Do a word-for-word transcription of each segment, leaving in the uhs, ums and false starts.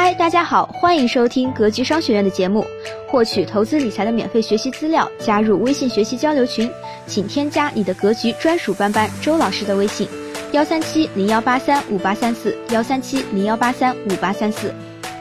嗨，大家好，欢迎收听格局商学院的节目，获取投资理财的免费学习资料，加入微信学习交流群，请添加你的格局专属班班周老师的微信：幺三七零幺八三五八三四，幺三七零幺八三五八三四。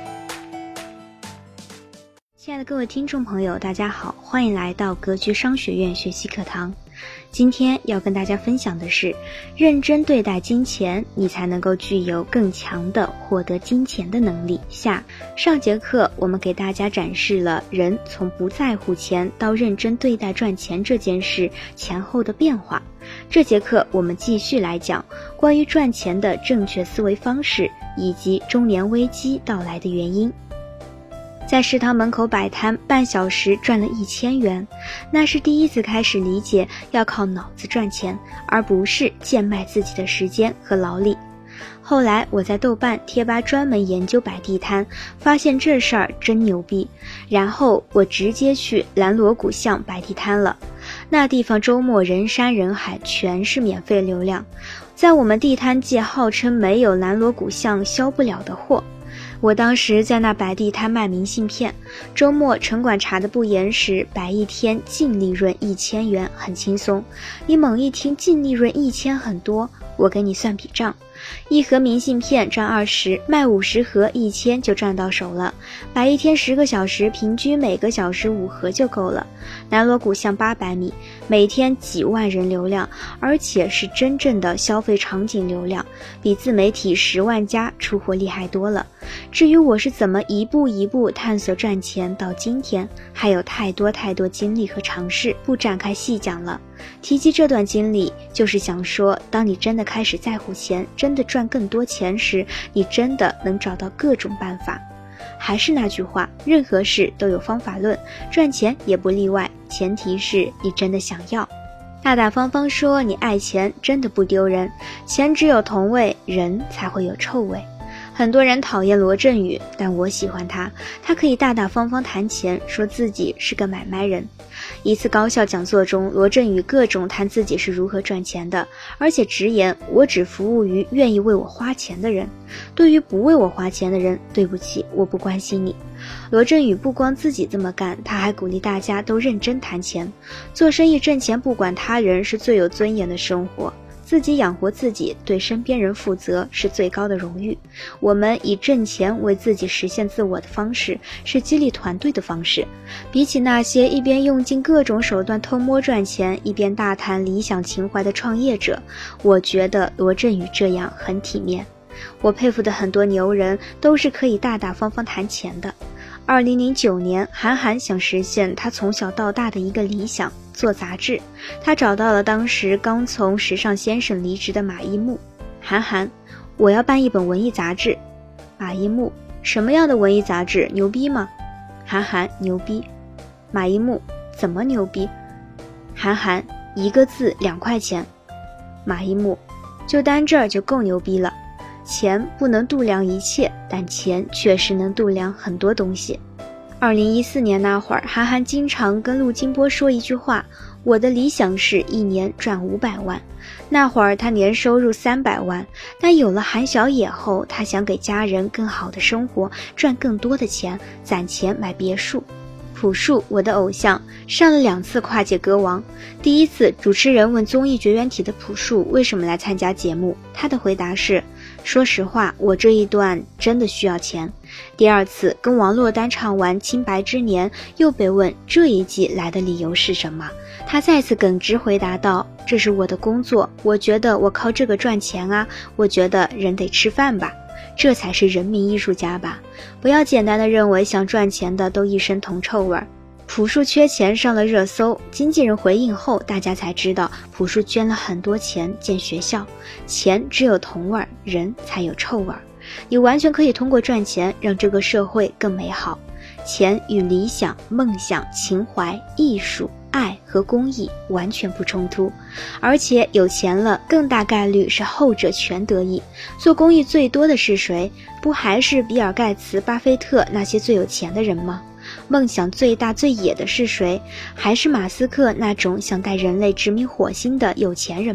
亲爱的各位听众朋友，大家好，欢迎来到格局商学院学习课堂。今天要跟大家分享的是，认真对待金钱，你才能够具有更强的获得金钱的能力。下上节课我们给大家展示了人从不在乎钱到认真对待赚钱这件事前后的变化。这节课我们继续来讲关于赚钱的正确思维方式，以及中年危机到来的原因。在食堂门口摆摊半小时赚了一千元，那是第一次开始理解要靠脑子赚钱，而不是贱卖自己的时间和劳力。后来我在豆瓣贴吧专门研究摆地摊，发现这事儿真牛逼，然后我直接去兰锣鼓巷摆地摊了。那地方周末人山人海，全是免费流量，在我们地摊界号称没有兰锣鼓巷销不了的货。我当时在那摆地摊卖明信片，周末城管查得不严时，摆一天净利润一千元，很轻松。你猛一听净利润一千很多，我给你算笔账，一盒明信片赚二十，卖五十盒一千就赚到手了。摆一天十个小时，平均每个小时五盒就够了。南锣鼓巷八百米，每天几万人流量，而且是真正的消费场景流量，比自媒体十万加出货厉害多了。至于我是怎么一步一步探索赚钱到今天，还有太多太多经历和尝试，不展开细讲了。提及这段经历，就是想说，当你真的开始在乎钱，真的赚更多钱时，你真的能找到各种办法。还是那句话，任何事都有方法论，赚钱也不例外，前提是你真的想要。大大方方说你爱钱，真的不丢人，钱只有同味，人才会有臭味。很多人讨厌罗振宇，但我喜欢他，他可以大大方方谈钱，说自己是个买卖人。一次高校讲座中，罗振宇各种谈自己是如何赚钱的，而且直言，我只服务于愿意为我花钱的人，对于不为我花钱的人，对不起，我不关心你。罗振宇不光自己这么干，他还鼓励大家都认真谈钱。做生意挣钱不管他人是最有尊严的生活，自己养活自己，对身边人负责是最高的荣誉。我们以挣钱为自己实现自我的方式，是激励团队的方式。比起那些一边用尽各种手段偷摸赚钱，一边大谈理想情怀的创业者，我觉得罗振宇这样很体面。我佩服的很多牛人都是可以大大方方谈钱的。二零零九年，韩寒想实现他从小到大的一个理想，做杂志。他找到了当时刚从时尚先生离职的马一木。韩寒，我要办一本文艺杂志。马一木，什么样的文艺杂志？牛逼吗？韩寒，牛逼。马一木，怎么牛逼？韩寒，一个字两块钱。马一木，就单这儿就够牛逼了。钱不能度量一切，但钱确实能度量很多东西。二零一四年那会儿，韩寒经常跟陆金波说一句话，我的理想是一年赚五百万。那会儿他年收入三百万，但有了韩小野后，他想给家人更好的生活，赚更多的钱，攒钱买别墅。朴树，我的偶像，上了两次跨界歌王。第一次，主持人问综艺绝缘体的朴树为什么来参加节目，他的回答是，说实话，我这一段真的需要钱。第二次，跟王珞丹唱完《清白之年》，又被问这一季来的理由是什么，他再次耿直回答道，这是我的工作，我觉得我靠这个赚钱啊，我觉得人得吃饭吧。这才是人民艺术家吧，不要简单的认为想赚钱的都一身铜臭味儿。朴树缺钱上了热搜，经纪人回应后，大家才知道朴树捐了很多钱建学校。钱只有铜味儿，人才有臭味儿。你完全可以通过赚钱让这个社会更美好。钱与理想、梦想、情怀、艺术、爱和公益完全不冲突，而且有钱了，更大概率是后者全得益。做公益最多的是谁？不还是比尔盖茨、巴菲特那些最有钱的人吗？梦想最大最野的是谁？还是马斯克那种想带人类殖民火星的有钱人吧。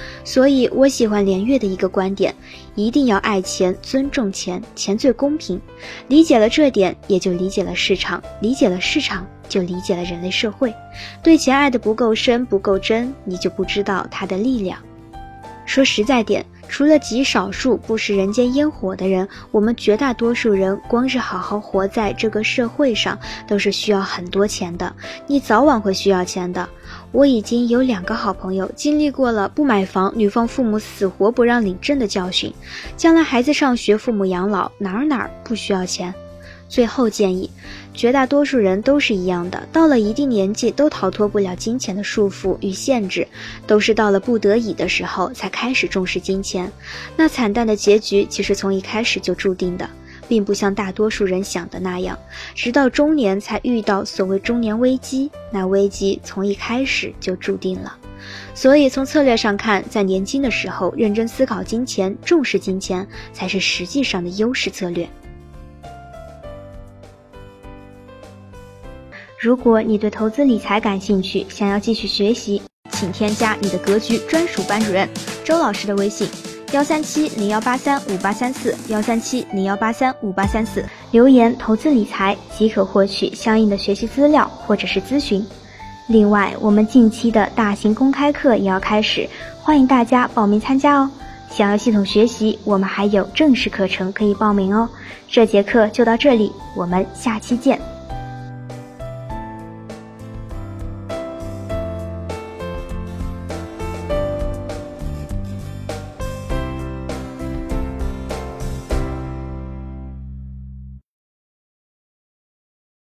所以我喜欢连岳的一个观点，一定要爱钱，尊重钱，钱最公平。理解了这点，也就理解了市场，理解了市场，就理解了人类社会。对钱爱得不够深，不够真，你就不知道它的力量。说实在点，除了极少数不食人间烟火的人，我们绝大多数人光是好好活在这个社会上，都是需要很多钱的。你早晚会需要钱的。我已经有两个好朋友经历过了不买房，女方父母死活不让领证的教训，将来孩子上学，父母养老，哪儿哪儿不需要钱。最后建议，绝大多数人都是一样的，到了一定年纪都逃脱不了金钱的束缚与限制，都是到了不得已的时候才开始重视金钱。那惨淡的结局其实从一开始就注定的，并不像大多数人想的那样，直到中年才遇到所谓中年危机，那危机从一开始就注定了。所以从策略上看，在年轻的时候认真思考金钱，重视金钱，才是实际上的优势策略。如果你对投资理财感兴趣，想要继续学习，请添加你的格局专属班主任周老师的微信幺三七零幺八三五八三四幺三七零幺八三五八三四，留言投资理财即可获取相应的学习资料或者是咨询。另外，我们近期的大型公开课也要开始，欢迎大家报名参加哦。想要系统学习，我们还有正式课程可以报名哦。这节课就到这里，我们下期见。